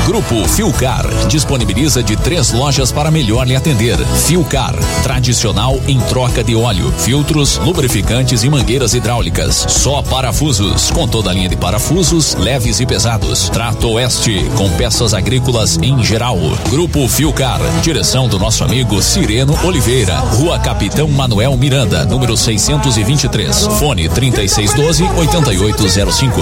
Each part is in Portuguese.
Grupo Filcar disponibiliza de 3 lojas para melhor lhe atender. Filcar, tradicional em troca de óleo, filtros, lubrificantes e mangueiras hidráulicas. Só parafusos, com toda a linha de parafusos, leves e pesados. Trato Oeste, com peças agrícolas em geral. Grupo Filcar, direção do nosso amigo Cireno Oliveira, Rua Capitão Manuel Miranda, número 623. Fone 3612-8805.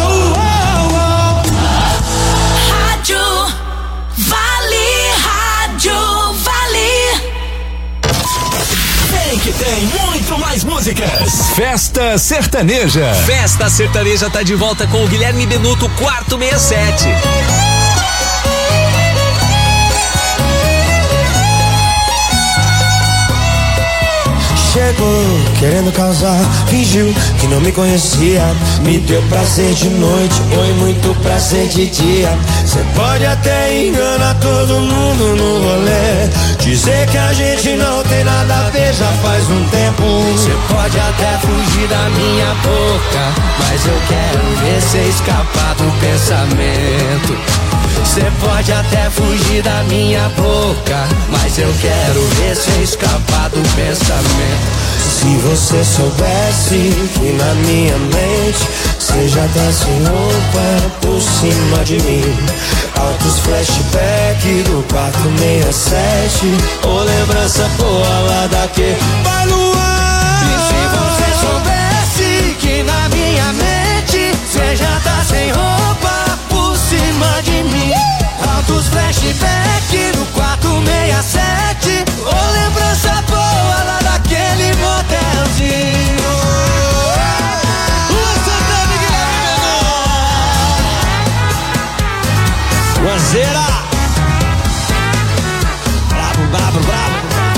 Que tem muito mais músicas. Festa Sertaneja. Festa Sertaneja tá de volta com o Guilherme Benuto, quarto 67. Chegou querendo causar, fingiu que não me conhecia. Me deu prazer de noite, foi muito prazer de dia. Cê pode até enganar todo mundo no rolê, dizer que a gente não tem nada a ver já faz um tempo. Cê pode até fugir da minha boca, mas eu quero ver cê escapar do pensamento. Cê pode até fugir da minha boca, mas eu quero ver cê escapar do pensamento. Se você soubesse que na minha mente cê já tá sem roupa por cima de mim. Altos flashback do 467, ou lembrança boa lá daquele vai Luan. E se você soubesse que na minha mente cê já tá sem roupa por cima de mim. Altos flashback do 467, ou lembrança boa lá daquele motelzinho. Guazeira, bravo, bravo, bravo.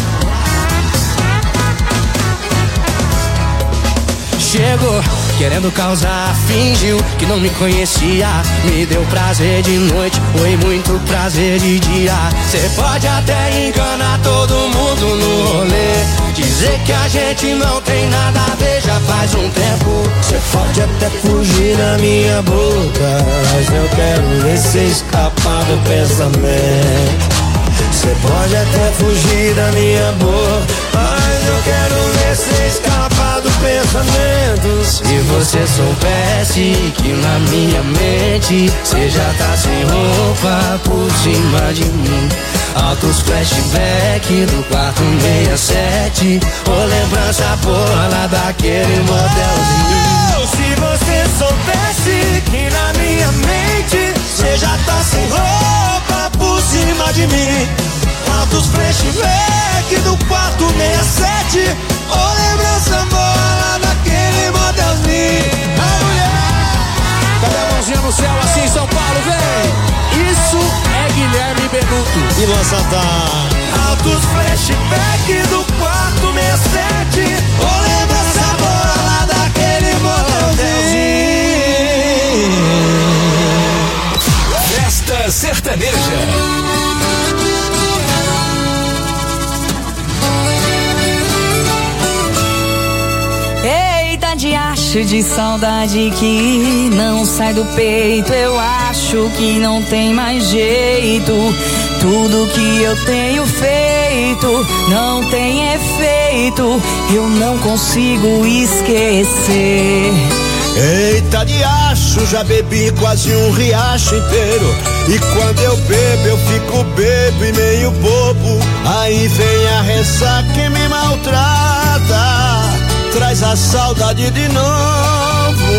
Chegou querendo causar, fingiu que não me conhecia. Me deu prazer de noite, foi muito prazer de dia. Cê pode até enganar todo mundo no rolê, dizer que a gente não tem nada a ver já faz um tempo. Cê pode até fugir da minha boca, mas eu quero ver cê escapar do pensamento. Cê pode até fugir da minha boca, mas eu quero ver cê escapar do pensamento. Se você soubesse que na minha mente cê já tá sem roupa por cima de mim. Altos flashback do 467, ou lembrança boa lá daquele motelzinho. Se você soubesse que na minha mente cê já tá sem roupa por cima de mim. Altos flashback do 467, ou lembrança boa lá daquele motelzinho. A mulher, cadê a mãozinha no céu assim, São Paulo, vem! Isso é Guilherme Benuto e Luan Santana. Altos flashback do 467, ou lembrança boa lá daquele motelzinho. Festa Sertaneja. Diacho de saudade que não sai do peito. Eu acho que não tem mais jeito. Tudo que eu tenho feito não tem efeito. Eu não consigo esquecer. Eita diacho, já bebi quase um riacho inteiro. E quando eu bebo, eu fico bebo e meio bobo. Aí vem a ressaca que me maltrata, traz a saudade de novo.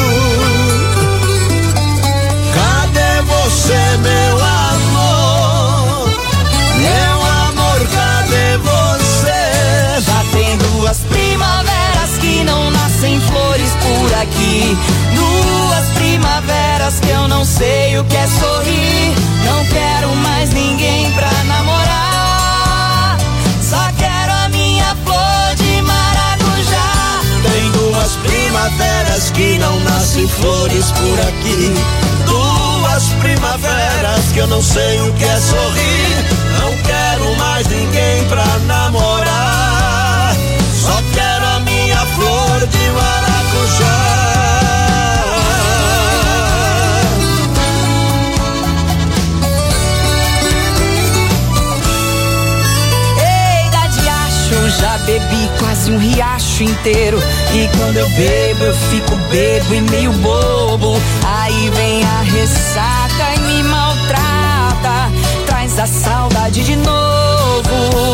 Cadê você, meu amor? Meu amor, cadê você? Já tem 2 primaveras que não nascem flores por aqui. 2 primaveras que eu não sei o que é sorrir. Não quero mais ninguém pra namorar, só quero a minha flor de maracujá. Tem 2 primaveras que não nascem flores por aqui. 2 primaveras que eu não sei o que é sorrir. Não quero mais ninguém pra namorar, só quero a minha flor de maracujá. bebi quase um riacho inteiro. E quando eu bebo, eu fico bebo e meio bobo. Aí vem a ressaca e me maltrata, traz a saudade de novo.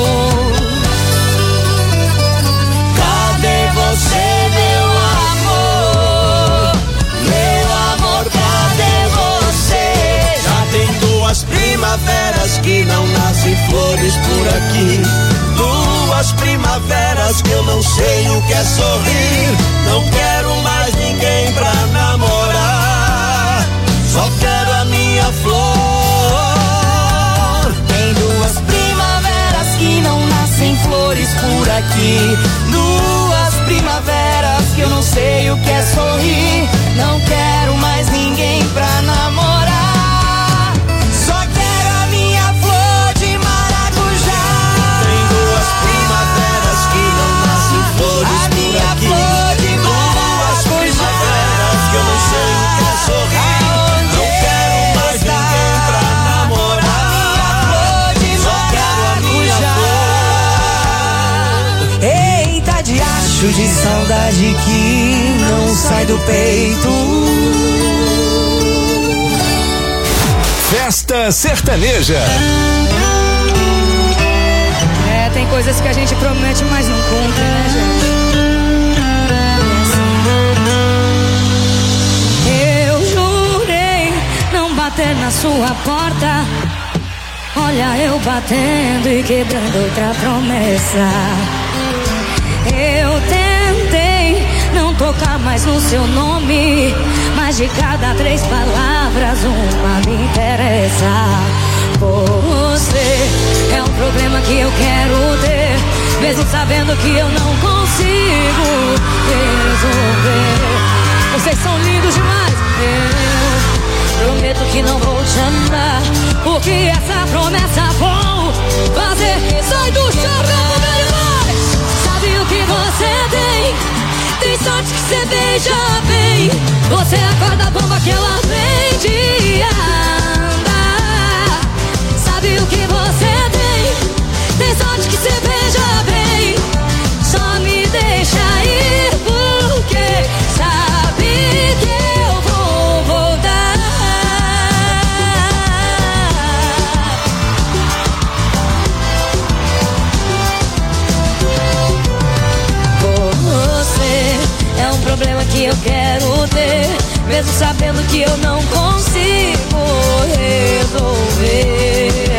Cadê você, meu amor? Meu amor, cadê você? Já tem 2 primaveras que não nascem flores por aqui. 2 primaveras que eu não sei o que é sorrir. Não quero mais ninguém pra namorar, só quero a minha flor. Tem 2 primaveras que não nascem flores por aqui. 2 primaveras que eu não sei o que é sorrir. Não quero mais ninguém pra namorar, só quero a minha flor de maracujá. Tem 2 primaveras que não nascem flores A por minha aqui. flor de 2 primaveras que eu não sei o que é sorrir. Não quero mais ninguém pra namorar, só quero a minha flor. Eita diacho de saudade que não sai do peito. Festa Sertaneja. É, tem coisas que a gente promete, mas não cumpre, né, gente? Eu jurei não bater na sua porta. Olha eu batendo e quebrando outra promessa. Eu tentei não tocar mais no seu nome, mas de cada 3 palavras uma me interessa. Você é um problema que eu quero ter, mesmo sabendo que eu não consigo resolver. Vocês são lindos demais. Eu prometo que não vou te amar, porque essa promessa vou fazer. Sai do chão, meu demais. Sabe o que você tem? Tem sorte que você beija bem. Você acorda a bomba que ela aprende a andar. Sabe o que você tem? Tem sorte que você beija bem. Só me deixa ir porque sabe que eu vou voltar. Você é um problema que eu quero ter, mesmo sabendo que eu não consigo resolver.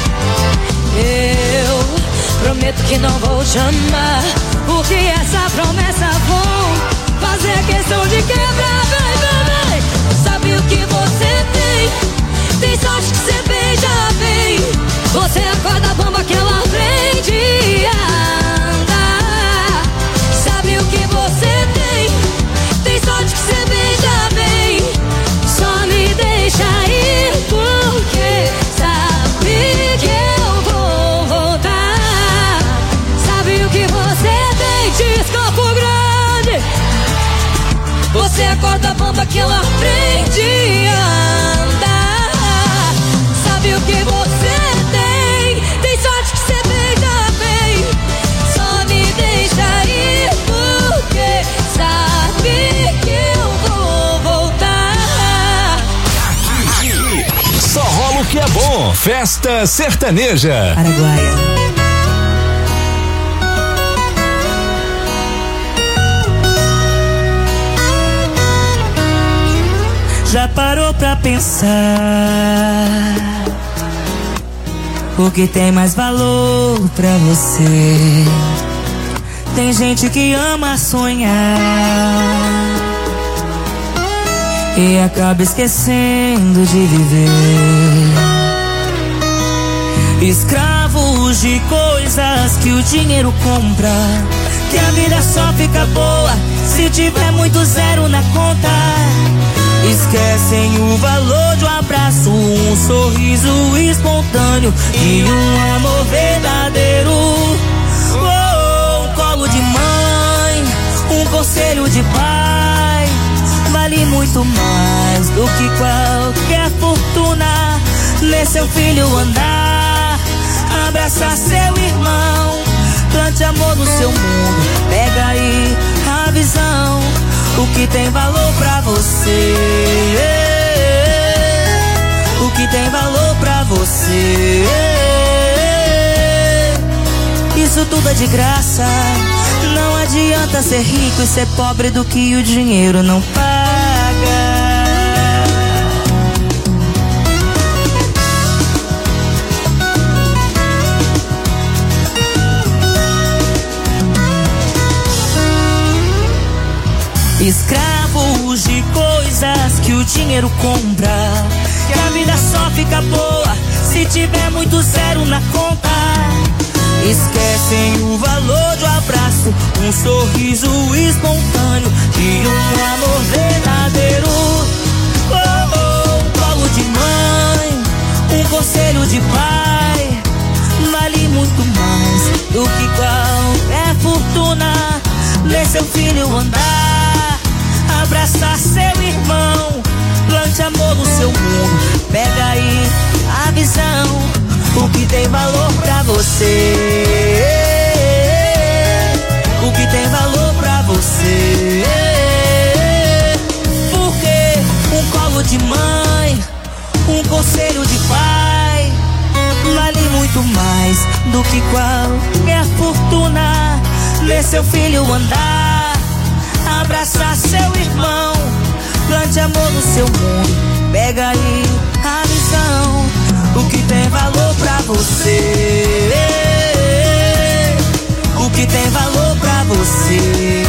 Eu prometo que não vou te amar, porque essa promessa vou fazer questão de quebrar. Vem, vem, vem. Sabe o que você tem? Tem sorte que você beija bem. Você acorda a bomba que ela aprende a andar. Sabe o que você tem? Tem sorte que você beija bem. Só me deixa ir porque sabe que eu vou voltar. Sabe o que você tem? Diz Campo Grande. Você acorda a bomba que ela aprende a andar. Sabe o que você tem? Tem sorte que você beija bem. Só me deixa ir porque sabe que eu vou voltar. Só rola o que é bom. Festa Sertaneja. Araguaia. Já parou pra pensar o que tem mais valor pra você? Tem gente que ama sonhar e acaba esquecendo de viver. Escravos de coisas que o dinheiro compra, que a vida só fica boa se tiver muito zero na conta. Esquecem o valor de um abraço, um sorriso espontâneo e um amor verdadeiro. Oh, um colo de mãe, um conselho de pai, vale muito mais do que qualquer fortuna. Ver seu filho andar, abraçar seu irmão, plante amor no seu mundo. Pega aí a visão, o que tem valor pra você, o que tem valor pra você. Isso tudo é de graça. Não adianta ser rico e ser pobre do que o dinheiro não paga. Escravos de coisas que o dinheiro compra, que a vida só fica boa se tiver muito zero na conta. Esquecem o valor de um abraço, um sorriso espontâneo e um amor verdadeiro. Um colo de mãe, um conselho de pai, vale muito mais do que qualquer fortuna. Ver seu filho andar, abraçar seu irmão, plante amor no seu mundo. Pega aí a visão, o que tem valor pra você, o que tem valor pra você. Porque um colo de mãe, um conselho de pai, vale muito mais do que qualquer fortuna. Ver seu filho andar, abraçar seu irmão, plante amor no seu mundo. Pega aí a visão, o que tem valor pra você, o que tem valor pra você.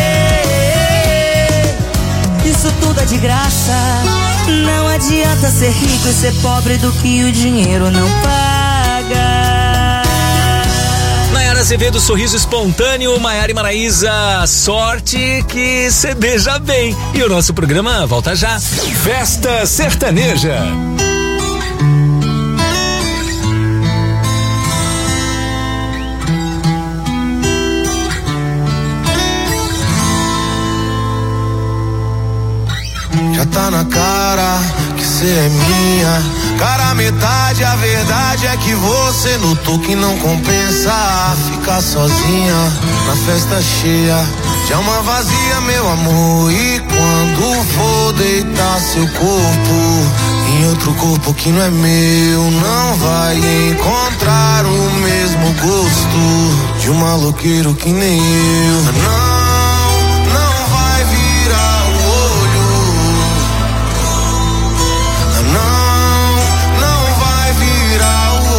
Isso tudo é de graça. Não adianta ser rico e ser pobre do que o dinheiro não paga. Nayara Azevedo, sorriso espontâneo. Maiara e Maraísa, sorte que cê beija bem. E o nosso programa volta já. Festa Sertaneja. Já tá na cara que cê é minha. Cara, metade, a verdade é que você notou que não compensa ficar sozinha na festa cheia de alma vazia, meu amor. E quando for deitar seu corpo em outro corpo que não é meu, não vai encontrar o mesmo gosto de um maloqueiro que nem eu. Não vai virar o olho. Não vai virar o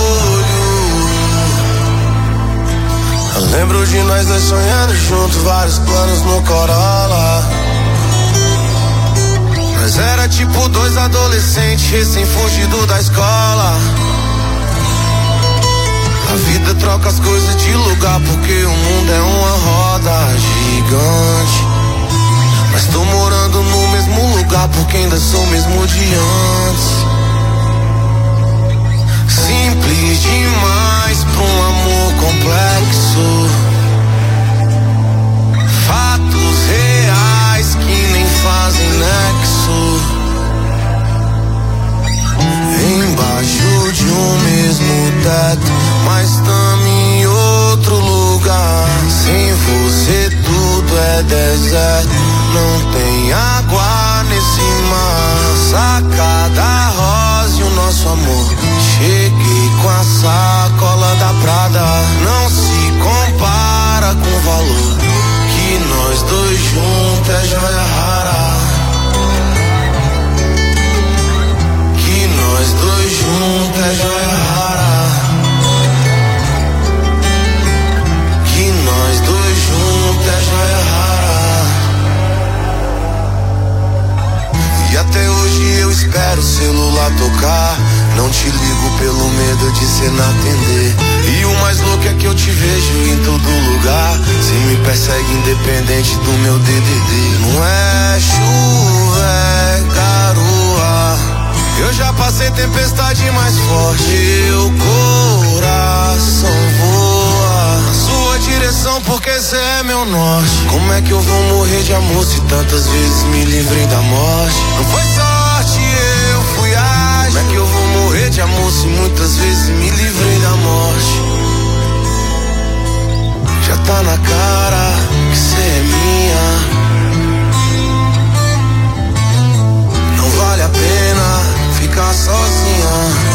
olho. Eu lembro de nós dois sonhando juntos, vários planos no Corolla. Nós era tipo dois adolescentes recém-fugido da escola. A vida troca as coisas de lugar porque o mundo é uma roda gigante. Mas tô morando no mesmo lugar porque ainda sou o mesmo de antes. Simples demais pra um amor complexo. Fatos reais que nem fazem nexo. Embaixo de um mesmo teto, mas tamo em outro lugar. Sem você tudo é deserto, não tem água nesse mar. Sacada rosa e o nosso amor, cheguei com a sacola da Prada. Não se compara com o valor que nós dois juntos é joia rara. Que nós dois juntos é joia rara. Que nós dois juntos é joia rara. E até hoje eu espero o celular tocar. Não te ligo pelo medo de cê não atender. E o mais louco é que eu te vejo em todo lugar. Cê me persegue independente do meu DDD. Não é chuva, é garoa. Eu já passei tempestade mais forte. Meu coração voa na sua direção porque cê é meu norte. Como é que eu vou morrer de amor se tantas vezes me livrei da morte? Não foi sorte, eu fui ágil. Como é que eu vou morrer de amor se muitas vezes me livrei da morte? tá na cara que cê é minha. Não vale a pena ficar sozinha.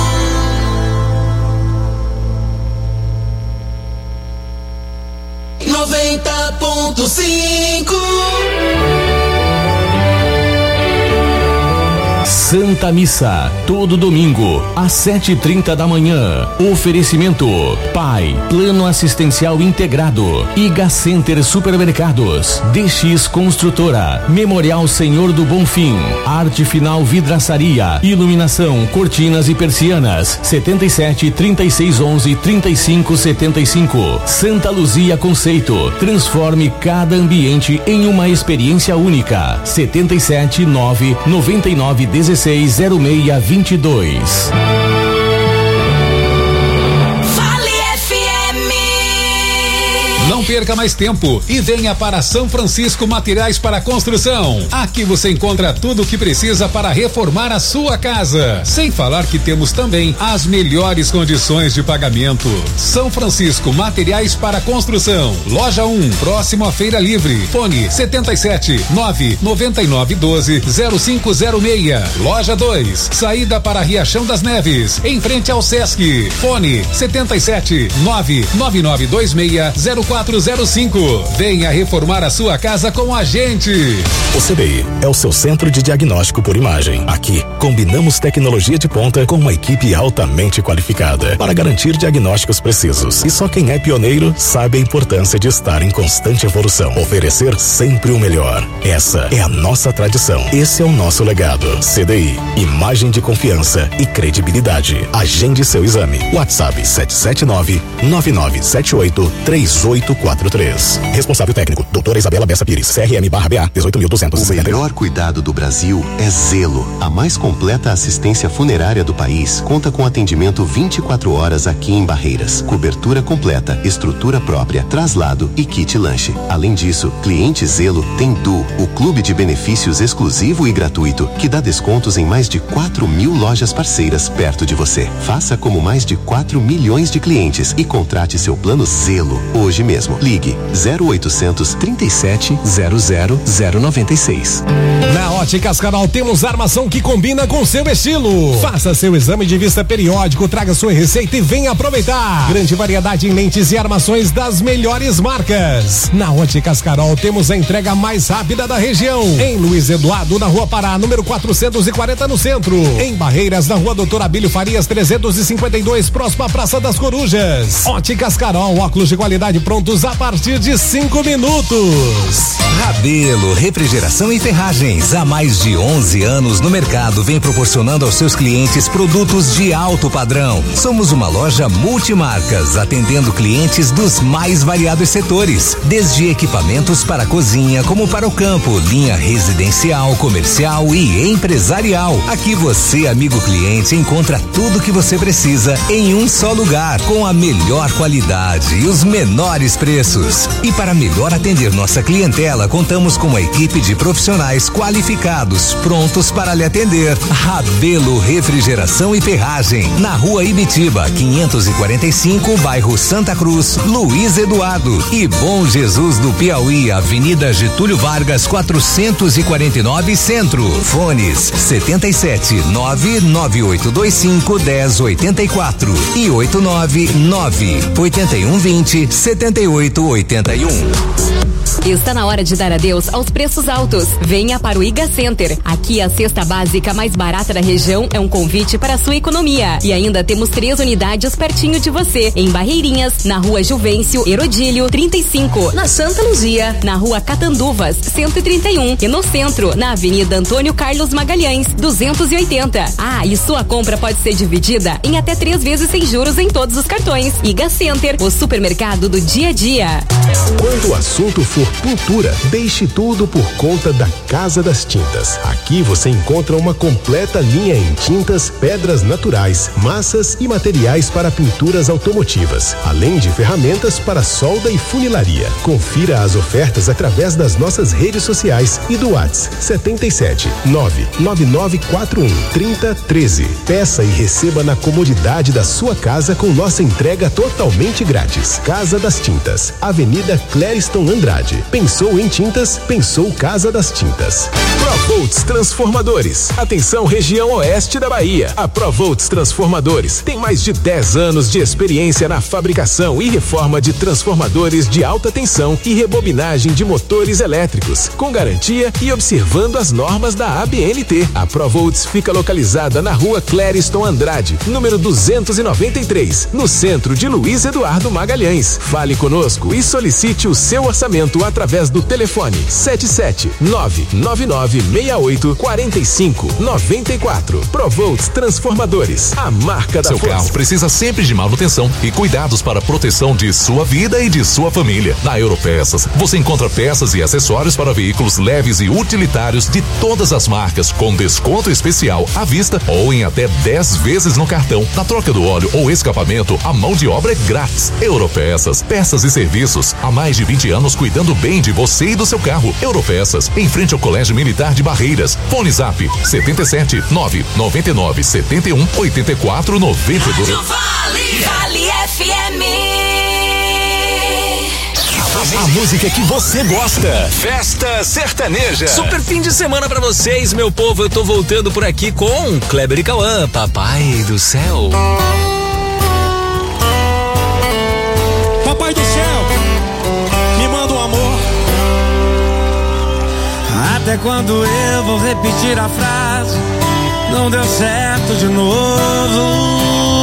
Santa Missa, todo domingo, às 7h30 da manhã. Oferecimento: Pai, Plano Assistencial Integrado, Iga Center Supermercados, DX Construtora, Memorial Senhor do Bonfim, Arte Final Vidraçaria, Iluminação, Cortinas e Persianas, 77 36 11 35 75. Santa Luzia Conceito, transforme cada ambiente em uma experiência única. 77 9 99 16 0622. Não perca mais tempo e venha para São Francisco Materiais para Construção. Aqui você encontra tudo o que precisa para reformar a sua casa. Sem falar que temos também as melhores condições de pagamento. São Francisco Materiais para Construção. Loja 1, próximo à Feira Livre. Fone 77 999 12 0506. Loja 2, saída para Riachão das Neves, em frente ao Sesc. Fone 77 99926 0405. Venha reformar a sua casa com a gente. O CDI é o seu centro de diagnóstico por imagem. Aqui, combinamos tecnologia de ponta com uma equipe altamente qualificada para garantir diagnósticos precisos. E só quem é pioneiro sabe a importância de estar em constante evolução. Oferecer sempre o melhor. Essa é a nossa tradição. Esse é o nosso legado. CDI, imagem de confiança e credibilidade. Agende seu exame. WhatsApp 779-9978-3843. Responsável técnico, doutora Isabela Bessa Pires, CRM/BA 18.200. O melhor cuidado do Brasil é Zelo. A mais completa assistência funerária do país conta com atendimento 24 horas aqui em Barreiras. Cobertura completa, estrutura própria, traslado e kit lanche. Além disso, cliente Zelo tem Du, o clube de benefícios exclusivo e gratuito, que dá descontos em mais de 4.000 lojas parceiras perto de você. Faça como mais de 4 milhões de clientes e contrate seu plano Zelo hoje mesmo. Ligue 0800 37 00 096. Na Óticas Carol temos armação que combina com seu estilo. Faça seu exame de vista periódico, traga sua receita e venha aproveitar. Grande variedade em lentes e armações das melhores marcas. Na Óticas Carol temos a entrega mais rápida da região. Em Luiz Eduardo, na Rua Pará, número 440 no centro. Em Barreiras, na Rua Doutor Abílio Farias 352, próximo à Praça das Corujas. Óticas Carol, óculos de qualidade prontos a partir de 5 minutos. Rabelo Refrigeração e Ferragens, há mais de 11 anos no mercado, vem proporcionando aos seus clientes produtos de alto padrão. Somos uma loja multimarcas, atendendo clientes dos mais variados setores, desde equipamentos para a cozinha como para o campo, linha residencial, comercial e empresarial. Aqui você, amigo cliente, encontra tudo que você precisa em um só lugar, com a melhor qualidade e os menores preços. E para melhor atender nossa clientela, contamos com uma equipe de profissionais qualificados, prontos para lhe atender. Rabelo Refrigeração e Ferragem, na Rua Ibitiba, 545, bairro Santa Cruz, Luiz Eduardo. E Bom Jesus do Piauí, Avenida Getúlio Vargas, 449 Centro. Fones 77 99825 1084 e 899 8120 7881. Está na hora de dar adeus aos preços altos. Venha para o Iga Center. Aqui a cesta básica mais barata da região é um convite para a sua economia. E ainda temos 3 unidades pertinho de você. Em Barreirinhas, na Rua Juvencio Herodílio 35. Na Santa Luzia, na Rua Catanduvas 131. E no centro, na Avenida Antônio Carlos Magalhães 280. Ah, e sua compra pode ser dividida em até 3 vezes sem juros em todos os cartões. Iga Center, o supermercado do dia a dia. Quando o assunto for pintura. Deixe tudo por conta da Casa das Tintas. Aqui você encontra uma completa linha em tintas, pedras naturais, massas e materiais para pinturas automotivas, além de ferramentas para solda e funilaria. Confira as ofertas através das nossas redes sociais e do WhatsApp 77 99941 3013. Peça e receba na comodidade da sua casa com nossa entrega totalmente grátis. Casa das Tintas, Avenida Clériston Andrade. Pensou em tintas? Pensou Casa das Tintas. Provolts Transformadores. Atenção, região oeste da Bahia. A Provolts Transformadores tem mais de 10 anos de experiência na fabricação e reforma de transformadores de alta tensão e rebobinagem de motores elétricos, com garantia e observando as normas da ABNT. A Provolts fica localizada na rua Clériston Andrade, número 293, no centro de Luiz Eduardo Magalhães. Fale conosco e solicite o seu orçamento através do telefone 77999684594. Provolts Transformadores, a marca da Seu força. carro precisa sempre de manutenção e cuidados para a proteção de sua vida e de sua família. Na Europeças, você encontra peças e acessórios para veículos leves e utilitários de todas as marcas, com desconto especial à vista ou em até 10 vezes no cartão. Na troca do óleo ou escapamento, a mão de obra é grátis. Europeças, peças e serviços há mais de 20 anos cuidando bem de você e do seu carro. Europeças, em frente ao Colégio Militar de Barreiras. Fone Zap 77 999 71 84 92. Vale FM. A música que você gosta. Festa Sertaneja. Super fim de semana pra vocês, meu povo. Eu tô voltando por aqui com Kleber e Cauã, Papai do Céu. Papai do céu, me manda um amor. Até quando eu vou repetir a frase? Não deu certo de novo.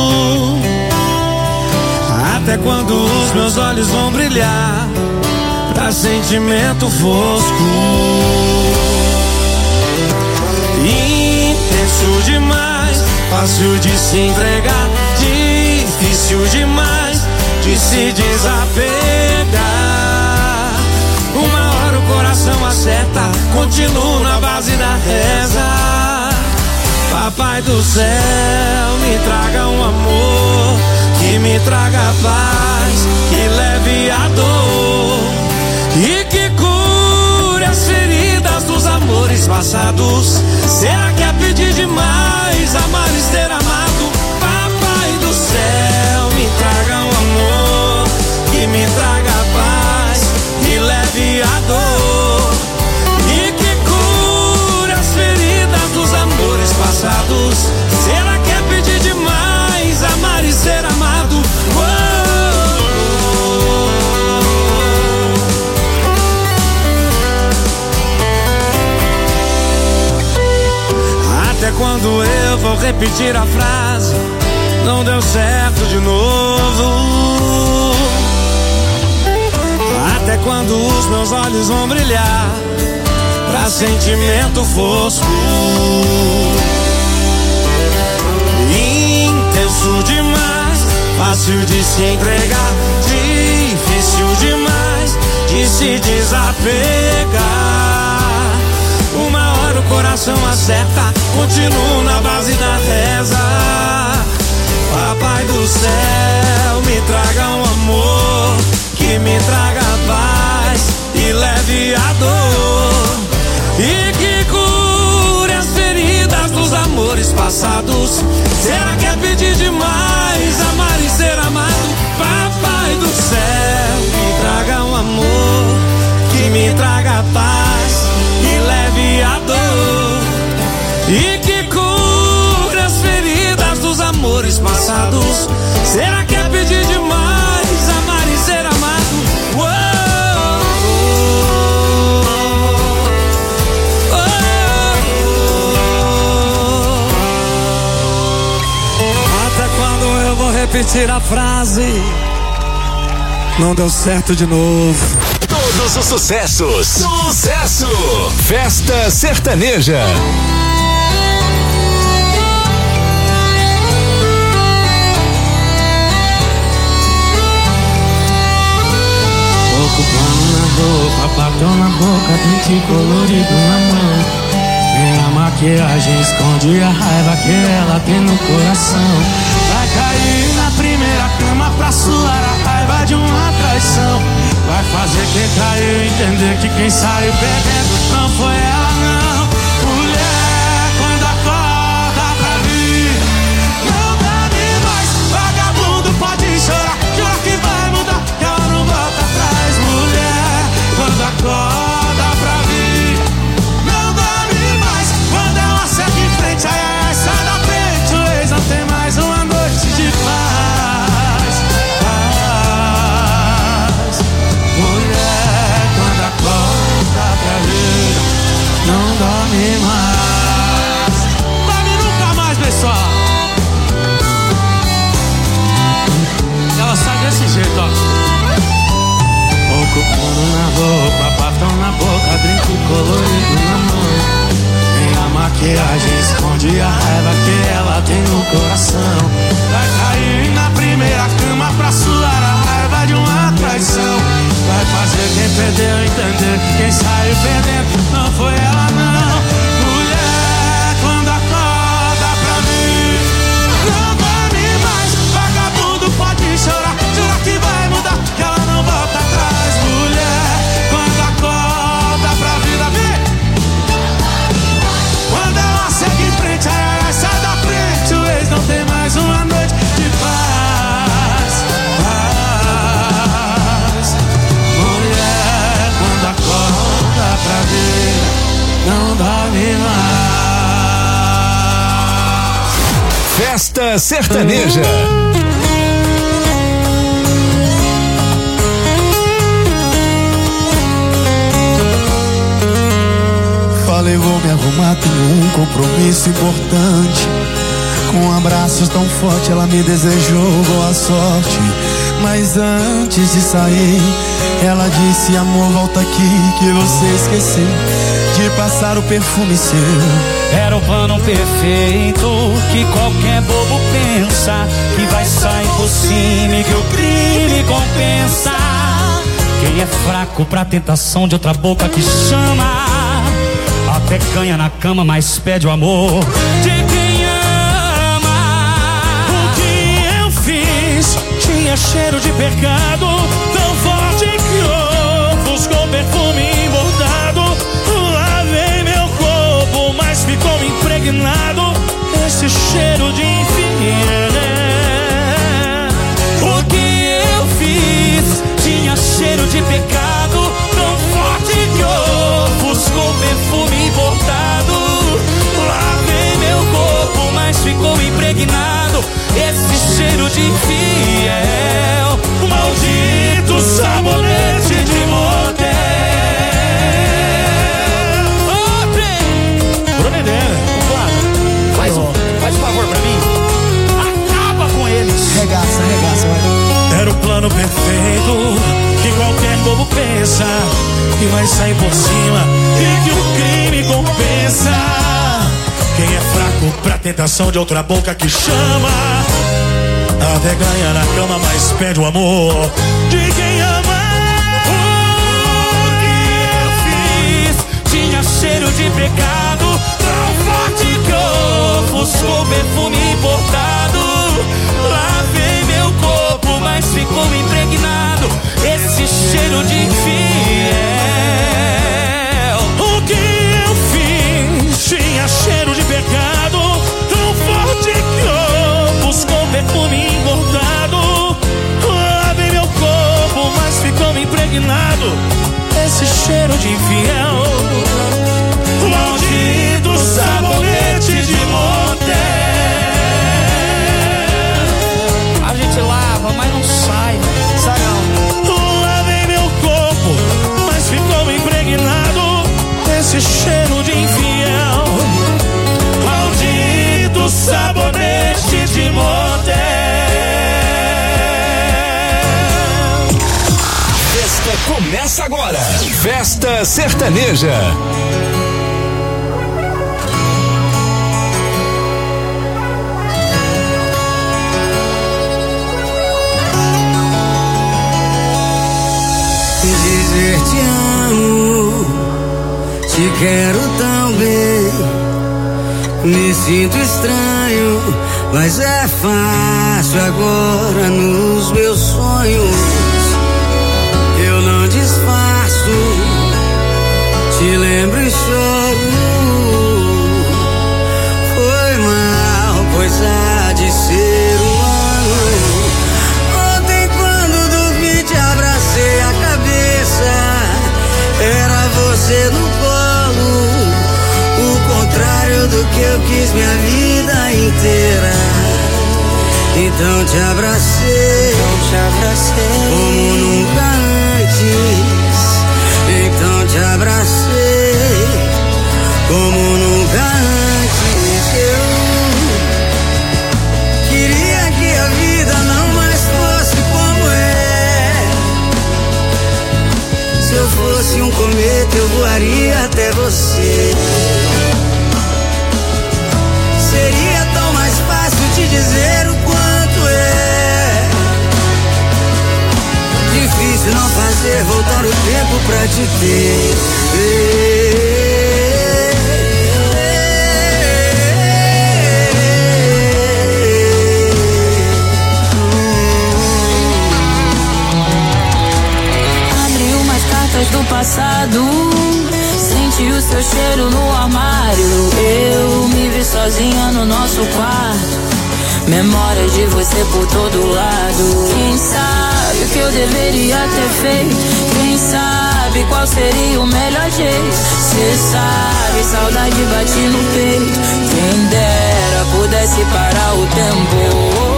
Até quando os meus olhos vão brilhar pra sentimento fosco? Intenso demais, fácil de se entregar, difícil demais de se desapegar. Uma hora o coração acerta, continuo na base da reza. Papai do céu, me traga um amor que me traga paz, que leve a dor e que cure as feridas dos amores passados. Será que é pedir demais amar e ser amado? Papai do céu, me traga um amor que me traga paz, que leve a dor e que cure as feridas dos amores passados. Será que é pedir demais amar e ser amado? Até quando eu vou repetir a frase? Não deu certo de novo. Até quando os meus olhos vão brilhar pra sentimento fosco? Intenso demais, fácil de se entregar, difícil demais de se desapegar. Uma hora o coração acerta, continuo na base da reza. Papai do céu, me traga um amor que me traga paz e leve a dor e que cure as feridas dos amores passados. Será que é pedir demais amar e ser amado? Papai do céu, me traga um amor que me traga paz e leve a dor e que cure as feridas dos amores passados. Será que é pedir demais amar e ser amado? Até quando eu vou repetir a frase? Não deu certo de novo. Todos os sucessos. Sucesso! Festa Sertaneja. Ocupando a boca, drink colorido na mão. E a maquiagem esconde a raiva que ela tem no coração. Vai cair na primeira cama pra suar a raiva de uma traição. Vai fazer quem caiu entender que quem saiu perdendo não foi ela não. Mulher, quando acorda pra vir, não dorme mais. Vagabundo pode chorar, jura que vai mudar, que ela não volta atrás. Mulher, quando acorda pra vir, não dorme mais. Quando ela segue em frente, ai ai ai, sai da frente. O ex não tem mais uma noite de paz. Mulher, quando acorda pra vir, não dorme mais. Dorme nunca mais, pessoal. Ela sai desse jeito, ó. Pouco pano na roupa, batom na boca, drink colorido na mão. E a maquiagem esconde a raiva que ela tem no coração. Vai cair na primeira cama pra suar a raiva de uma traição. Vai fazer quem perdeu entender que quem saiu perdendo não foi ela não. Mulher, quando acorda pra mim, não dorme mais. Vagabundo pode chorar, jura que vai mudar, que ela não volta atrás. Mulher, quando acorda pra vida, vem. Quando ela segue em frente, ai ai ai, sai da frente. O ex não tem mais uma noite de paz. Mulher, quando acorda pra ver, não dorme mais. Festa Sertaneja. Falei, vou me arrumar, tenho um compromisso importante. Com abraços tão fortes, ela me desejou boa sorte. Mas antes de sair, ela disse, amor, volta aqui, que você esqueceu de passar o perfume seu. Era o plano perfeito que qualquer bobo pensa, que vai sair por cima e que o crime compensa. Quem é fraco pra tentação de outra boca que chama, até ganha na cama, mas pede o amor de quem ama. O que eu fiz tinha cheiro de pecado, tão forte que ofuscou perfume bordado. Lavei meu corpo, mas ficou impregnado esse cheiro de infiel. O que eu fiz tinha cheiro de pecado, tão forte que ofuscou perfume importado. Lavei meu corpo, mas ficou impregnado esse cheiro de infiel. Maldito sabonete de motel. Brunedeira, faz um favor pra mim, acaba com eles. Regaça, vai. Era o plano perfeito que qualquer bobo pensa, que vai sair por cima e que o crime compensa. Quem é fraco pra tentação de outra boca que chama, até ganha na cama, mas pede o amor de quem ama. O que eu fiz tinha cheiro de pecado, tão forte que ofuscou perfume importado. Lavei meu corpo, mas ficou impregnado esse cheiro de infiel. O que eu fiz tinha cheiro de pecado, tão forte que ofuscou perfume engordado. Lavei meu corpo, mas ficou impregnado esse cheiro de infiel. Maldito sabonete de motel. A gente lava, mas não sai. Sai não. Lavei meu corpo, mas ficou impregnado esse cheiro de infiel. Maldito sabonete de motel. Festa começa agora. Festa Sertaneja. Dizer te amo Te quero tão bem, me sinto estranho, mas é fácil agora nos meus sonhos. Eu não disfarço, te lembro e choro. Foi mal, coisa de ser humano. Ontem quando dormi te abracei a cabeça, era você no colo, o contrário do que eu quis minha vida inteira. Então te abracei, como nunca antes. Então te abracei, como nunca antes. Eu queria que a vida não mais fosse como é. Se eu fosse um cometa eu voaria até você. Seria tão mais fácil te dizer o quanto é difícil não fazer voltar o tempo pra te ter. Abri umas cartas do passado, senti o seu cheiro no armário. Eu me vi sozinha no nosso quarto, memórias de você por todo lado. Quem sabe o que eu deveria ter feito? Quem sabe qual seria o melhor jeito? Cê sabe, saudade bate no peito. Quem dera pudesse parar o tempo.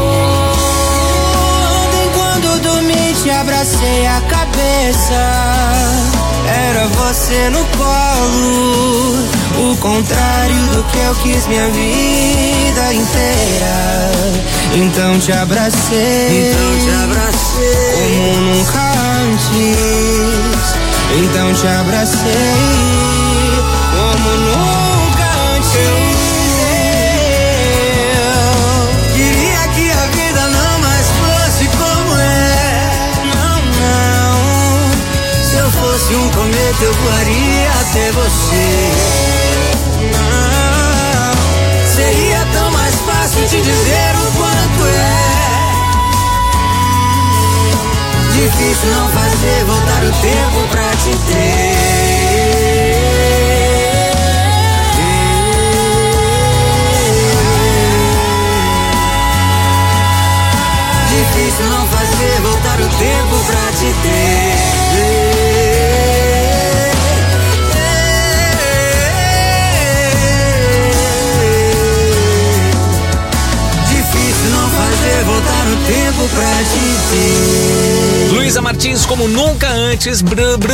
Ontem quando dormi te abracei a cabeça, era você no colo, o contrário do que eu quis minha vida inteira. Então te abracei, como nunca antes. Então te abracei, como nunca antes. Eu queria que a vida não mais fosse como é. Não. Se eu fosse um cometa eu voaria até você. Não. Seria tão mais fácil te dizer o quanto é difícil não fazer voltar o tempo pra te ter. Difícil não fazer voltar o tempo pra te ter. Difícil não fazer voltar o tempo pra te ter. Luísa Martins, como nunca antes.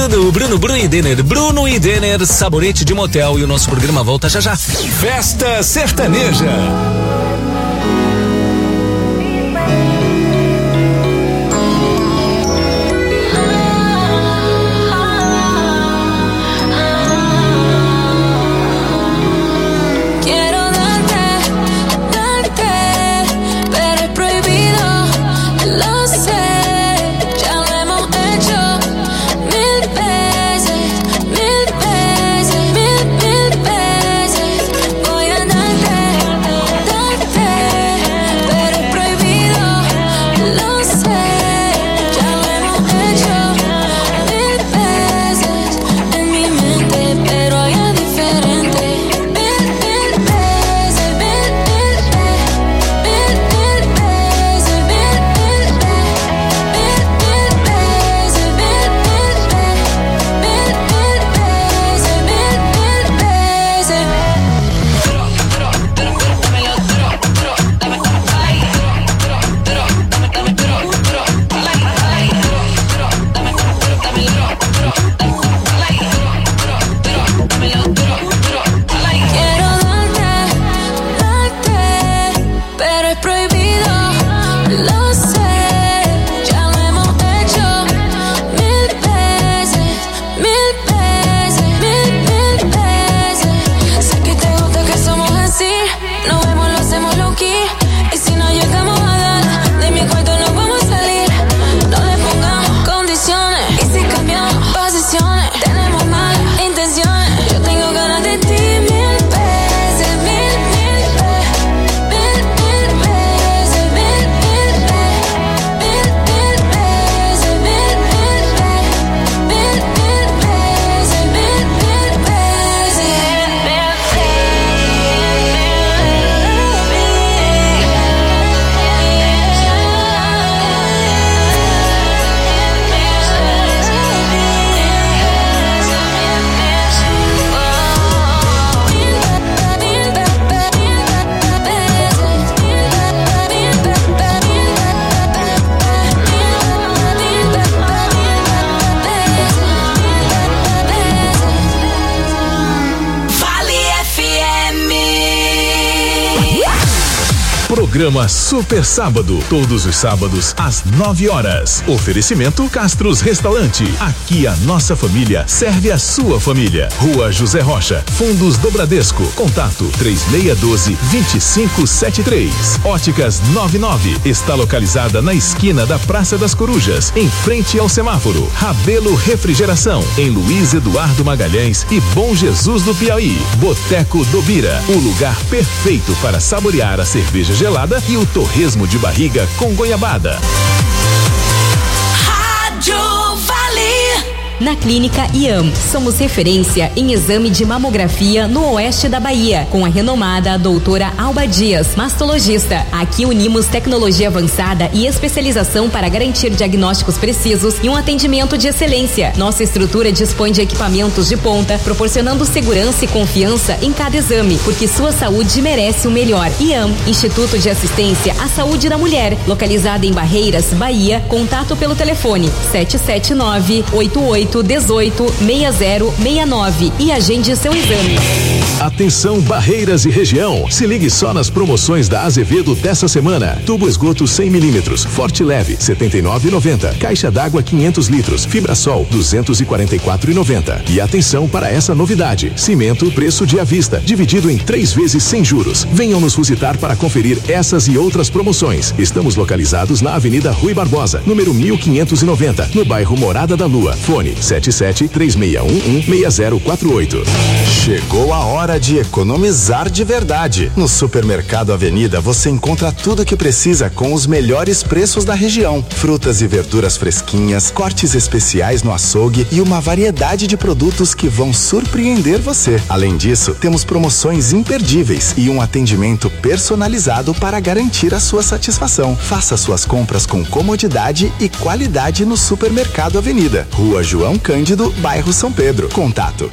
Bruno e Denner, Sabonete de Motel. E o nosso programa volta já já. Festa Sertaneja. Tenemos malas intenciones. Yo tengo Programa Super Sábado, todos os sábados às 9 horas. Oferecimento Castros Restaurante. Aqui a nossa família serve a sua família. Rua José Rocha, Fundos do Bradesco. Contato 3612-2573. Óticas 99 está localizada na esquina da Praça das Corujas, em frente ao semáforo. Rabelo Refrigeração, em Luiz Eduardo Magalhães e Bom Jesus do Piauí. Boteco do Bira, o lugar perfeito para saborear a cerveja gelada e o torresmo de barriga com goiabada. Rádio Vale. Na Clínica IAM, somos referência em exame de mamografia no oeste da Bahia, com a renomada doutora Alba Dias, mastologista. Aqui unimos tecnologia avançada e especialização para garantir diagnósticos precisos e um atendimento de excelência. Nossa estrutura dispõe de equipamentos de ponta, proporcionando segurança e confiança em cada exame, porque sua saúde merece o melhor. IAM, Instituto de Assistência à Saúde da Mulher, localizada em Barreiras, Bahia. Contato pelo telefone 779-8818-6069 e agende seu exame. Atenção Barreiras e região, se ligue só nas promoções da Azevedo dessa semana. Tubo esgoto 100 mm, Forte Leve, R$ 79,90. Caixa d'água 500 litros, Fibrasol, R$ 244,90. E atenção para essa novidade, cimento preço de à vista, dividido em 3 vezes sem juros. Venham nos visitar para conferir essas e outras promoções. Estamos localizados na Avenida Rui Barbosa, número 1590, no bairro Morada da Lua. Fone 77-3611-6048. Chegou a hora de economizar de verdade. No Supermercado Avenida você encontra tudo o que precisa com os melhores preços da região. Frutas e verduras fresquinhas, cortes especiais no açougue e uma variedade de produtos que vão surpreender você. Além disso, temos promoções imperdíveis e um atendimento personalizado para garantir a sua satisfação. Faça suas compras com comodidade e qualidade no Supermercado Avenida. Rua João Cândido, bairro São Pedro. Contato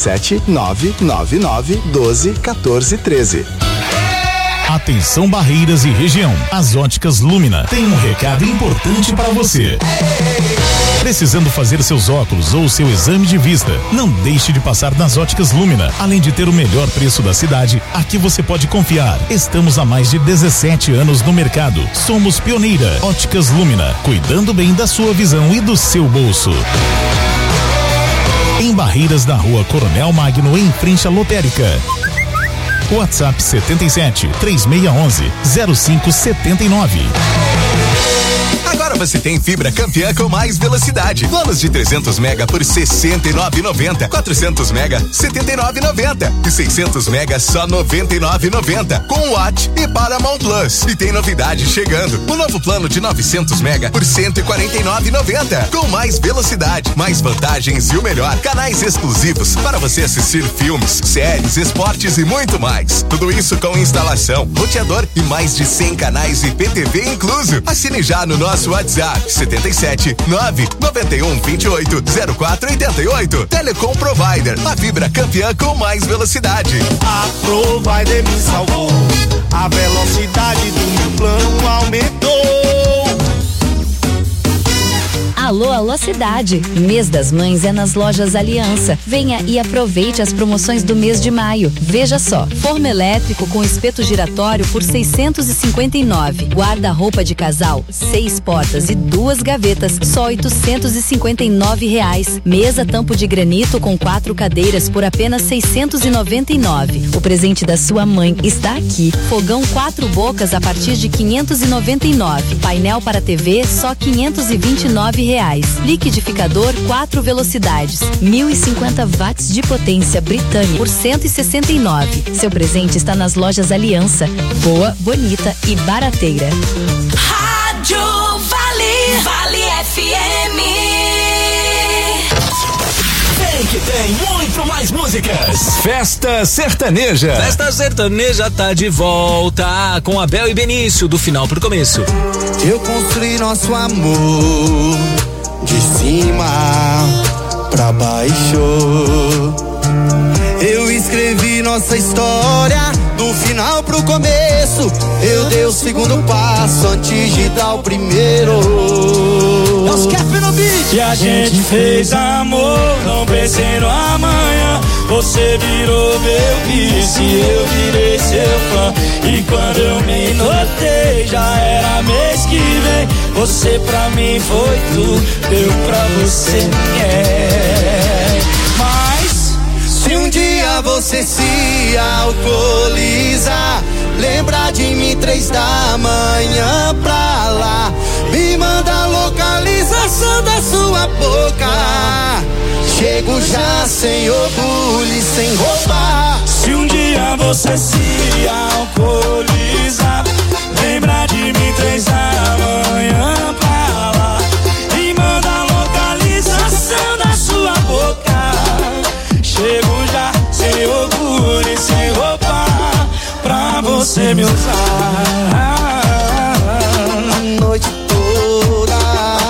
77999121413. Atenção Barreiras e região. As Óticas Lumina tem um recado importante para você. Precisando fazer seus óculos ou seu exame de vista? Não deixe de passar nas Óticas Lumina. Além de ter o melhor preço da cidade, aqui você pode confiar. Estamos há mais de 17 anos no mercado. Somos pioneira. Óticas Lumina, cuidando bem da sua visão e do seu bolso. Em Barreiras, na Rua Coronel Magno, em frente à lotérica. WhatsApp 77-3611-0579. Agora você tem fibra campeã com mais velocidade. Planos de 300 mega por R$ 69,90. 400 mega, R$ 79,90. E 600 mega, só R$ 99,90. Com Watt e Paramount Plus. E tem novidade chegando. O novo plano de 900 mega por R$ 149,90. Com mais velocidade, mais vantagens e o melhor. Canais exclusivos para você assistir filmes, séries, esportes e muito mais. Tudo isso com instalação, roteador e mais de 100 canais IPTV incluso. Assine já no nosso WhatsApp 77-99128-0488. Telecom Provider, a fibra campeã com mais velocidade. A Provider me salvou, a velocidade do meu plano aumentou. Alô, alô cidade. Mês das Mães é nas lojas Aliança. Venha e aproveite as promoções do mês de maio. Veja só, forno elétrico com espeto giratório por 659. Guarda-roupa de casal, 6 portas e 2 gavetas, só R$859. Mesa tampo de granito com 4 cadeiras por apenas 699. O presente da sua mãe está aqui. Fogão 4 bocas a partir de 599. Painel para TV só R$529. Liquidificador 4 velocidades, 1050 watts de potência britânica por 169. Seu presente está nas lojas Aliança. Boa, bonita e barateira. Rádio Vale, Vale FM. Tem que tem muito mais músicas. Festa Sertaneja. Festa Sertaneja tá de volta com Abel e Benício, do final pro começo. Eu construí nosso amor de cima pra baixo. Eu escrevi nossa história do final pro começo. Eu dei o segundo passo antes de dar o primeiro. E a gente fez amor, não pensei no amanhã. Você virou meu vice, eu virei seu fã. E quando eu me notei, já era mês que vem. Você pra mim foi tudo, eu pra você ninguém. Mas se um dia você se alcoolizar, lembra de mim 3 da manhã pra lá. Me manda a localização da sua boca. Chego já sem orgulho e sem roupa. Se um dia você se alcoolizar, lembra de mim 3 da manhã pra lá. Me manda a localização da sua boca. Chego já sem orgulho e sem roupa pra você me usar a noite toda.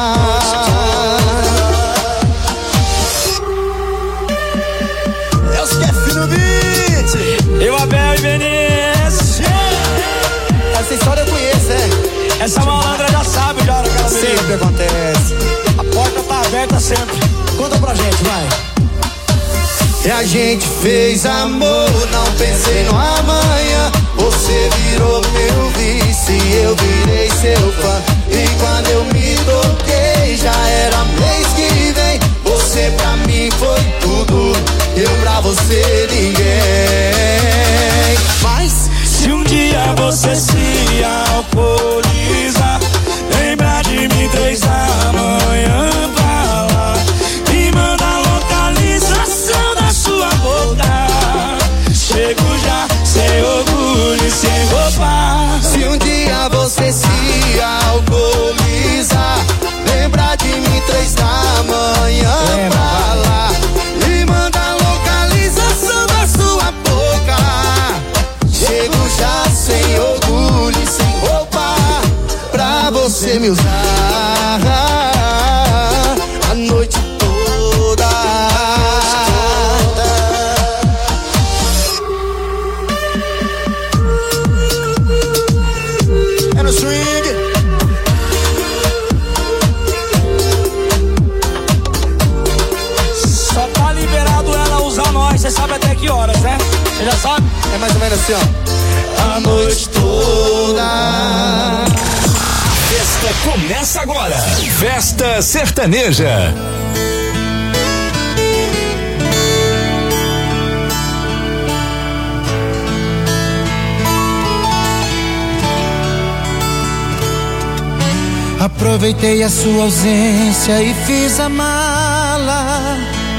É os Kef no beat. Eu, Abel e Vinícius. Essa história eu conheço, né? Essa malandra já sabe já hora que ela veio. Sempre acontece. A porta tá aberta sempre. Conta pra gente, vai. E a gente fez amor, não pensei no amanhã. Você virou meu vice, eu virei seu fã. E quando eu me toquei, já era mês que vem. Você pra mim foi tudo, eu pra você ninguém. Mas se um dia você se alcoolizar, lembra de mim 3 da manhã pra lá. Me manda a localização da sua boca. Chego já sem orgulho e sem roupa. Se um dia você se alcoolizar, lembra de mim 3 da manhã pra lá. Me manda a localização da sua boca. Chego já sem orgulho e sem roupa pra você me usar a noite toda. É no swing. Só tá liberado ela usar nós, cê sabe até que horas, né? Você já sabe? É mais ou menos assim, ó. A noite toda. A festa começa agora. Festa Sertaneja. Aproveitei a sua ausência e fiz a mala.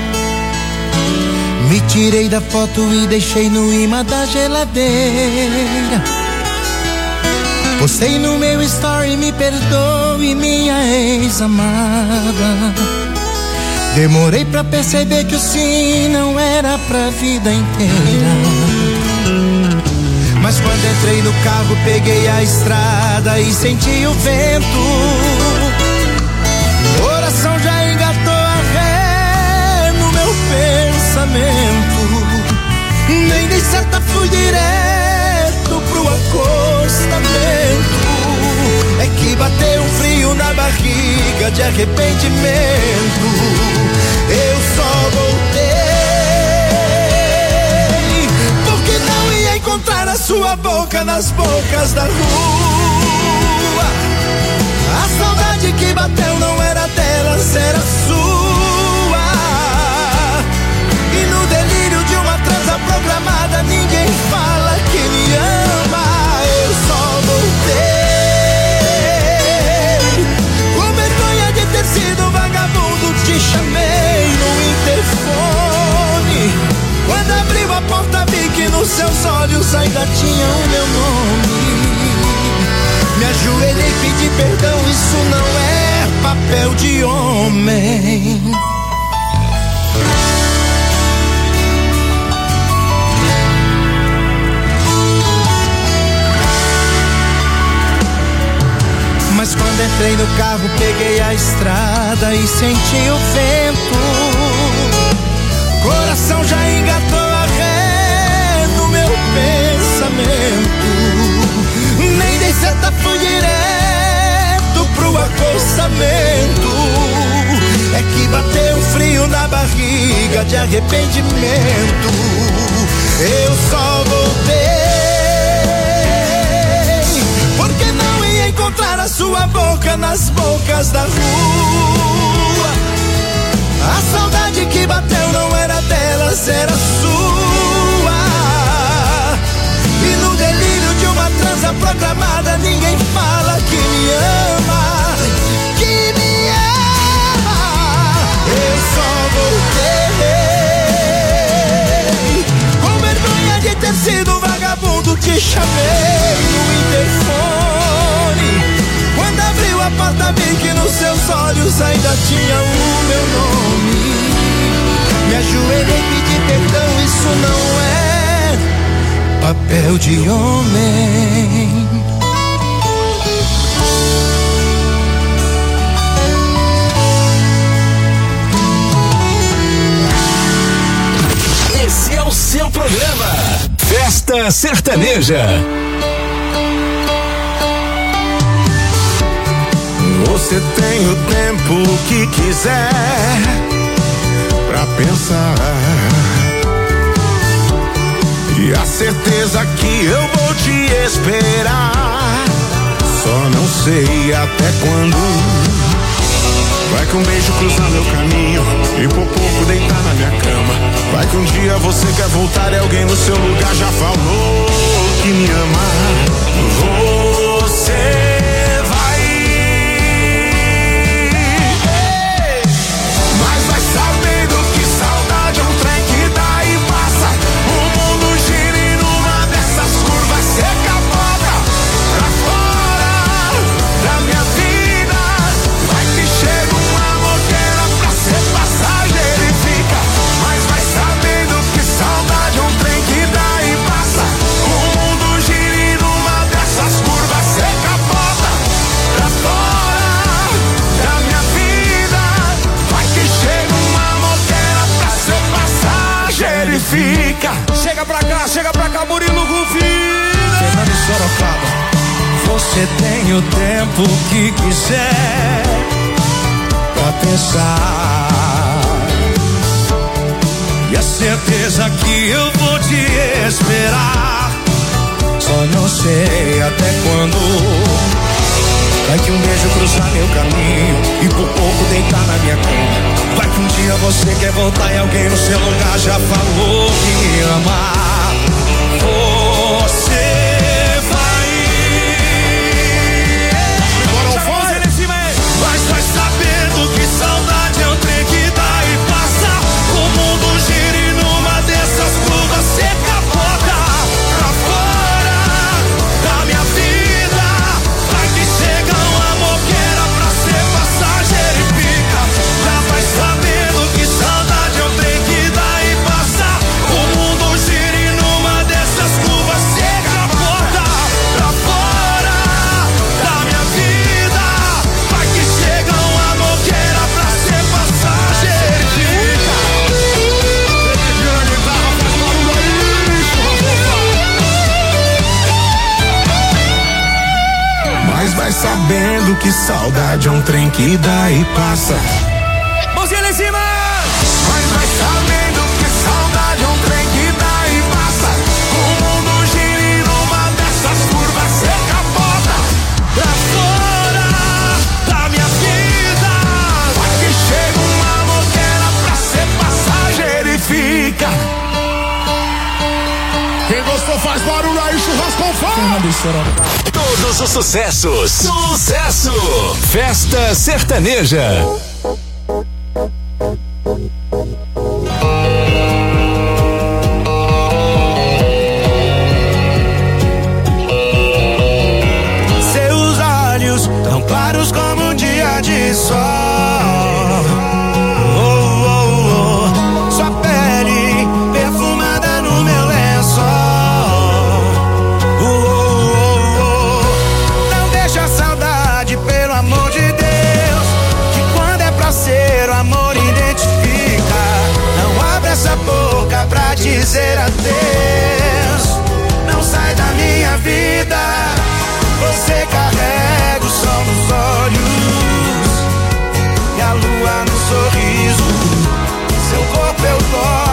Me tirei da foto e deixei no imã da geladeira. Postei no meu story, me perdoe, minha ex-amada. Demorei pra perceber que o sim não era pra vida inteira. Mas quando entrei no carro, peguei a estrada e senti o vento. O coração já engatou a ré no meu pensamento. Nem dei seta, fui direto pro acostamento. É que bateu um frio na barriga de arrependimento. Eu só voltei porque não ia encontrar a sua boca nas bocas da rua. A saudade que bateu não era delas, era sua. E no delírio de uma transa programada, ninguém fala que me ama. Eu só voltei com vergonha de ter sido vagabundo. Te chamei no interfone. Quando abriu a porta, vi que nos seus olhos ainda tinha o meu nome. Me ajoelhei e pedi perdão, isso não é papel de homem. Mas quando entrei no carro, peguei a estrada e senti o vento. Coração já engatou a ré no meu pensamento. Nem dei seta, fui direto pro acostamento. arrependimento. Eu só voltei porque não ia encontrar a sua boca nas bocas da rua. A saudade que bateu não era delas, era sua. E no delírio de uma transa programada, ninguém fala que me ama, que me ama. Eu só voltei com vergonha de ter sido o vagabundo que chamei no interfone. Quando abriu a porta vi que nos seus olhos ainda tinha o meu nome. Me ajoelhei, pedi perdão, isso não é papel de homem. Esse é o seu programa Festa Sertaneja. Você tem o tempo que quiser pra pensar, e a certeza que eu vou te esperar. Só não sei até quando. Vai que um beijo cruzar meu caminho e por pouco deitar na minha cama. Vai que um dia você quer voltar e alguém no seu lugar já falou que me ama. Você fica. Chega pra cá, Murilo Rufino. Fernando Sorocaba. Você tem o tempo que quiser pra pensar, e a certeza que eu vou te esperar. Só não sei até quando. Vai que um beijo cruzar meu caminho e por pouco deitar na minha cama. Vai que um dia você quer voltar e alguém no seu lugar já falou que me ama. Você vai. Mas vai sabendo que saudade é um trem que dá e passa. O mundo gira e numa dessas curvas você capota pra fora da minha vida. Vai que chega um amor que era pra ser passageiro e fica. Já vai sabendo que saudade é um trem que dá e passa. O mundo gira e numa dessas curvas você capota pra fora da minha vida. Vai que chega um amor que era pra ser passageiro e fica. Mas vai sabendo que saudade é um trem que dá e passa. Mãozinha lá em cima! Mas vai sabendo que saudade é um trem que dá e passa. O mundo gira e numa dessas curvas você capota pra fora da minha vida. Vai que chega um amor que era pra ser passageiro e fica. Quem gostou faz barulho aí, churrasco com fome. Todos os sucessos. Sucesso! Festa Sertaneja. Seus olhos tão claros como um dia de sol. Sua pele perfumada no meu lençol. Não deixa a saudade, pelo amor de Deus, que quando é pra ser o amor identifica. Não abre essa boca pra dizer adeus. Não sai da minha vida. Você carrega o sol nos olhos e a lua no sorriso. Seu corpo eu toco.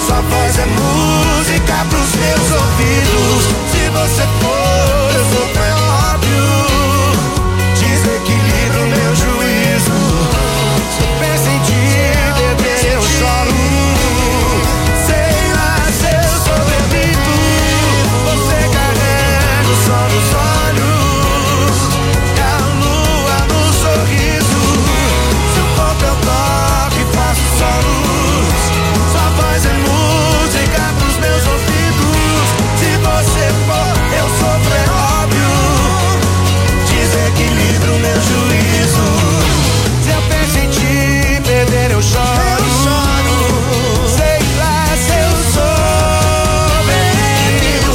Sua voz é música pros meus ouvidos. Se você for, eu sou, é óbvio. Desequilibra o meu juízo. Se eu penso em ti, bebê, eu choro. Sei lá se eu sobrevivo. Você carrega o sol nos olhos e a lua no sorriso. Seu corpo eu toco e faço só luz. Sua voz é música pros meus ouvidos. Se você for, eu sofro, é óbvio. Desequilibra o meu juízo. Se eu penso em te perder, eu choro. Sei lá se eu sobrevivo.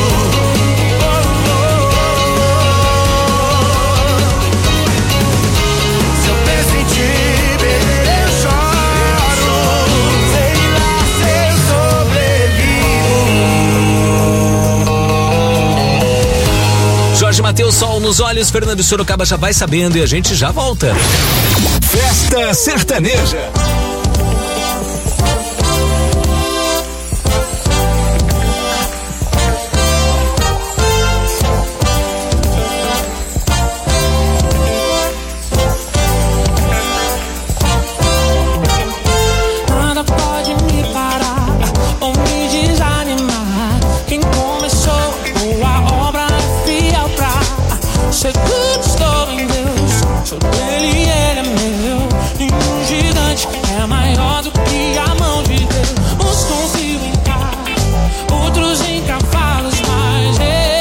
Se eu penso em te perder, eu choro. Sei lá se eu sobrevivo. Jorge Mateus, Sol nos olhos, Fernando Sorocaba já vai sabendo e a gente já volta. Festa Sertaneja. Nada pode me parar ou me desanimar. Quem começou a obra é fiel pra seguro estou em Deus. Sou dele e ele é meu. Nenhum gigante é maior do que a mão de Deus. Uns confiam em carro, outros em cavalos, mas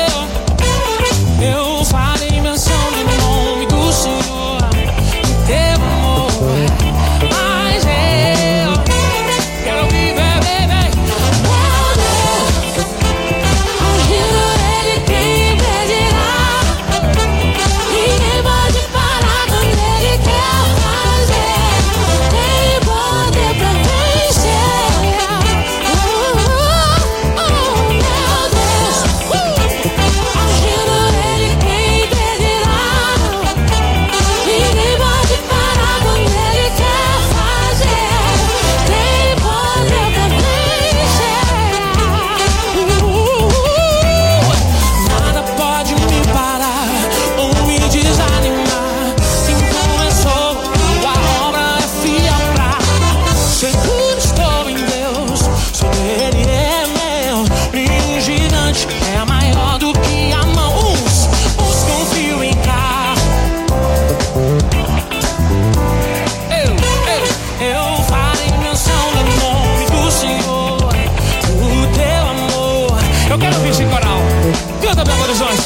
eu farei menção do nome do Senhor e teu amor. Mas eu quero viver, baby. Meu Deus, ungido ele quem impedirá. Ninguém pode parar quando ele quer fazer. Tem poder pra vencer. Meu Deus, ungido ele quem impedirá. Ninguém pode parar quando ele quer fazer. Tem poder pra vencer. Nada pode me parar ou me desanimar. Quem começou a obra é fiel pra seguro estou em Deus. Sou dele, é meu. Nenhum gigante é maior do que a mão. Uns confiam em carro. Eu farei menção do nome do Senhor, do teu amor. Eu quero ouvir esse coral. Canta, Belo Horizonte.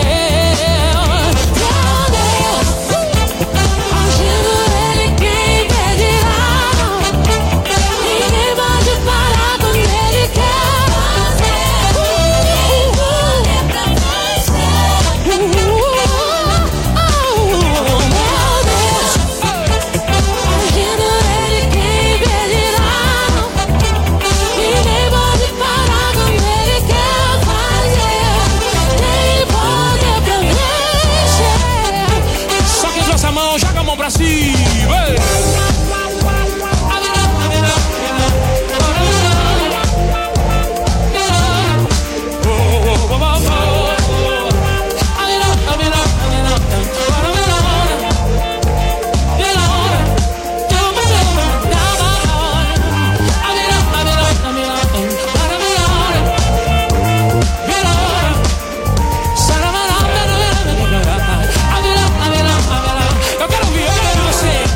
Meu Deus, ungido ele quem impedirá. Ninguém pode parar quando ele quer fazer. Poder pra vencer. Meu Deus, ungido ele quem impedirá. Ninguém pode parar quando ele quer fazer. Tem poder pra vencer. Só quem trouxe a mão, joga a mão pra cima. Ei! Eu quero ouvir você.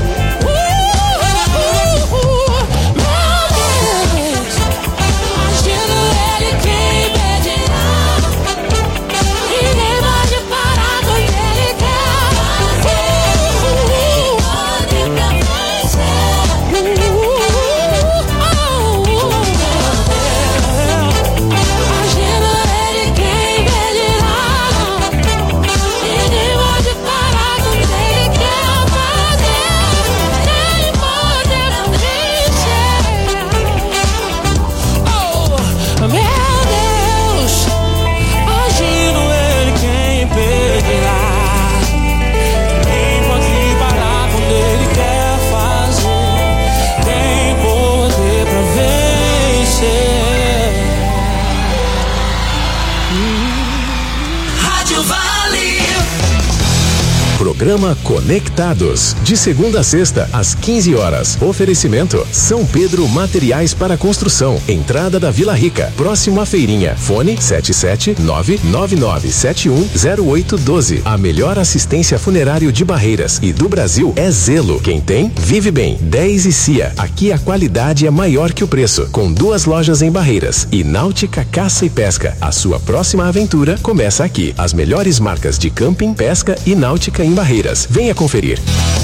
Programa Conectados, de segunda a sexta, às 15 horas. Oferecimento São Pedro Materiais para Construção, entrada da Vila Rica, próximo à feirinha. Fone 77999710812. A melhor assistência funerário de Barreiras e do Brasil é Zelo. Quem tem, vive bem. 10 e Cia. Aqui a qualidade é maior que o preço. Com 2 lojas em Barreiras. E Náutica Caça e Pesca. A sua próxima aventura começa aqui. As melhores marcas de camping, pesca e náutica em Barreiras. Venha conferir.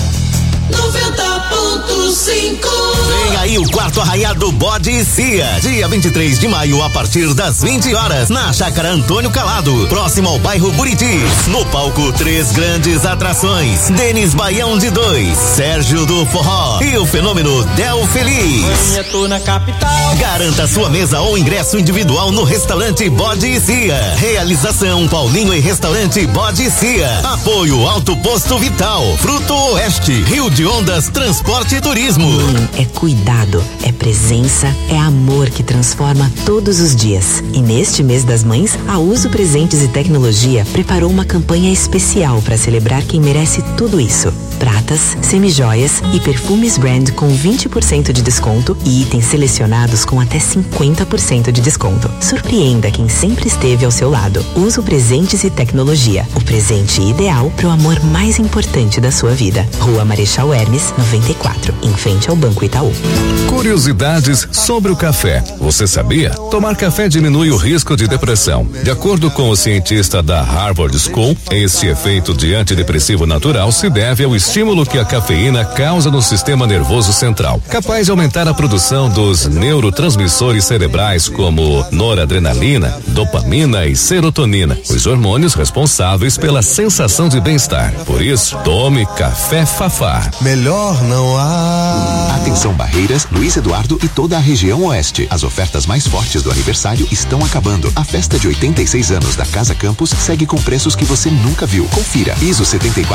90.5. Vem aí o quarto arraiado Bode e Cia, dia 23 de maio, a partir das 20 horas, na Chácara Antônio Calado, próximo ao bairro Buriti. No palco, 3 grandes atrações: Denis Baião de 2, Sérgio do Forró e o fenômeno Del Feliz. Eu tô na capital. Garanta sua mesa ou ingresso individual no restaurante Bode e Cia. Realização Paulinho e Restaurante Bode e Cia. Apoio Alto Posto Vital, Fruto Oeste, Rio de Ondas, Transporte e Turismo. É cuidado, é presença, é amor que transforma todos os dias. E neste mês das mães, a Uso Presentes e Tecnologia preparou uma campanha especial para celebrar quem merece tudo isso. Pratas, semijoias e perfumes brand com 20% de desconto e itens selecionados com até 50% de desconto. Surpreenda quem sempre esteve ao seu lado. Uso Presentes e Tecnologia, o presente ideal para o amor mais importante da sua vida. Rua Marechal Hermes, 94, em frente ao Banco Itaú. Curiosidades sobre o café. Você sabia? Tomar café diminui o risco de depressão. De acordo com o cientista da Harvard School, esse efeito de antidepressivo natural se deve ao estímulo que a cafeína causa no sistema nervoso central, capaz de aumentar a produção dos neurotransmissores cerebrais como noradrenalina, dopamina e serotonina, os hormônios responsáveis pela sensação de bem-estar. Por isso, tome café Fafá. Melhor não há. Atenção Barreiras, Luiz Eduardo e toda a região oeste. As ofertas mais fortes do aniversário estão acabando. A festa de 86 anos da Casa Campus segue com preços que você nunca viu. Confira. ISO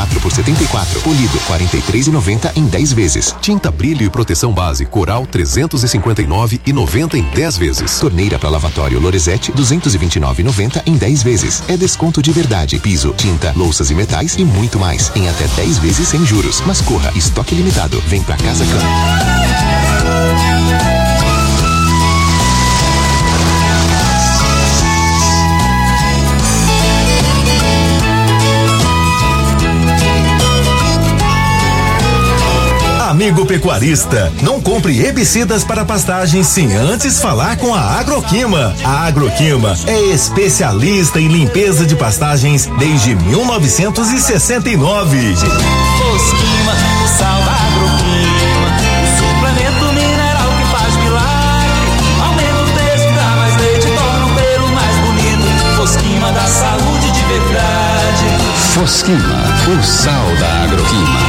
74x74, polido R$43,90 em 10 vezes. Tinta brilho e proteção base Coral R$359,90 em 10 vezes. Torneira para lavatório Lorenzetti R$229,90 em 10 vezes. É desconto de verdade. Piso, tinta, louças e metais e muito mais em até 10 vezes sem juros. Mas corra, estoque limitado. Vem pra Casa Campus. Amigo pecuarista, não compre herbicidas para pastagens sem antes falar com a Agroquima. A Agroquima é especialista em limpeza de pastagens desde 1969. Fosquima, o sal da Agroquima, o suplemento mineral que faz milagre. Aumenta o texto, dá mais leite, torna o pelo mais bonito. Fosquima dá saúde de verdade. Fosquima, o sal da Agroquima.